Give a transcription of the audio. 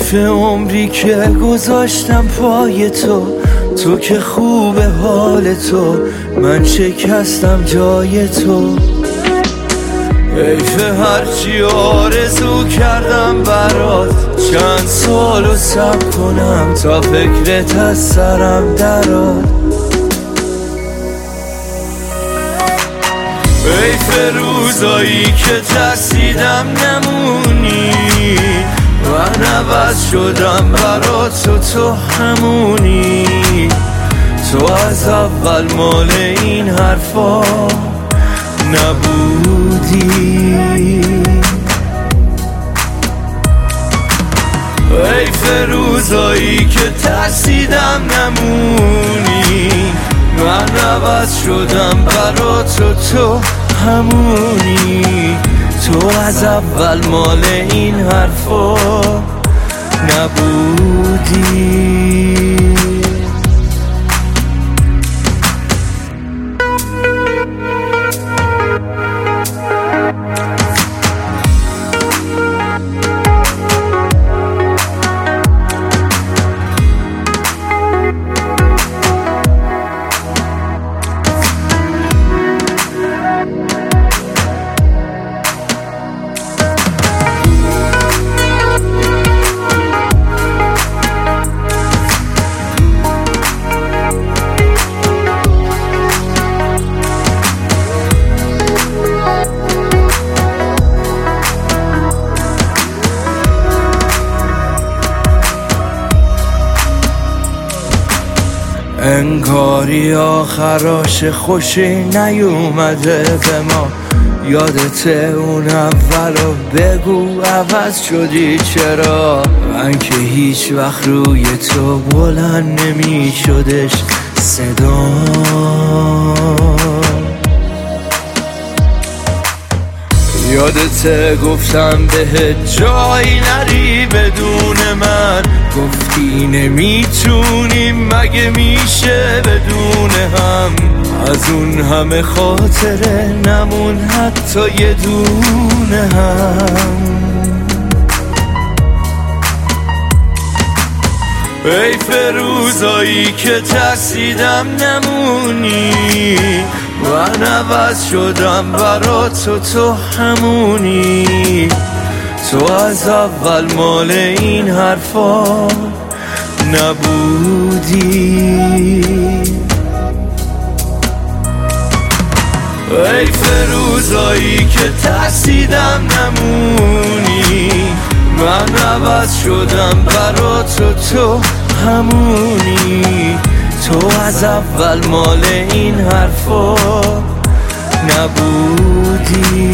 حیف عمری که گذاشتم پای تو که خوب حال تو، من شکستم جای تو. حیف هرچی آرزو کردم برات، چند سالو صبر کنم تا فکرت از سرم درات. حیف روزایی که ترسیدم نمونی، من عوض شدم برات و تو همونی. تو از اول مال این حرفا نبودی. حیف روزایی که ترسیدم نمونی، من عوض شدم برات و تو همونی. تو از اول مال این حرفا نبودی. انگاری آخراش خوشی نیومده به ما. یادته اون اولو بگو عوض شدی چرا؟ من که هیچ وقت روی تو بلند نمی شدش صدا. یادته گفتم بهت جایی نری بدون من، گفتی نمیتونیم مگه میشه بدون هم. از اون همه خاطره نمون حتی یه دونه هم. حیف روزایی که ترسیدم نمونی، من عوض شدم برات و تو همونی. تو از اول مال این حرفا نبودی. حیف روزایی که ترسیدم نمونی، من عوض شدم برات و تو همونی. تو از اول مال این حرفا نبودی.